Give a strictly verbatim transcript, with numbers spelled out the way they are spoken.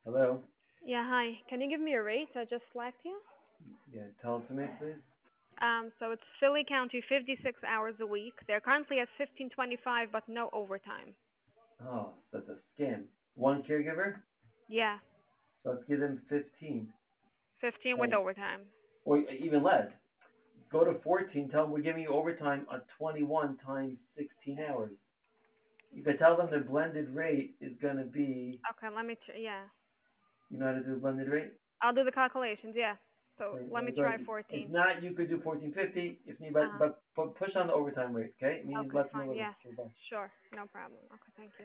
Hello? Yeah, hi. Can you give me a rate? I just slacked you. Yeah, tell it to me, please. Um, so it's Philly County, fifty-six hours a week. They're currently at fifteen twenty-five, but no overtime. Oh, that's a scam. One caregiver? Yeah, So let's give them fifteen. fifteen with And, overtime. or even less. Go to fourteen, tell them we're giving you overtime on twenty-one times sixteen hours. You can tell them the blended rate is going to be, Okay, let me. Tr- yeah, you know how to do a blended rate? I'll do the calculations. Yeah. So Okay, let let me me go try ahead. If fourteen. not, you could do fourteen fifty if need, Uh but, huh. but, but push on the overtime rate, okay? Meaning Okay, let them know fine. what it Yeah, is. Okay, bye. sure, no problem. Okay, thank you.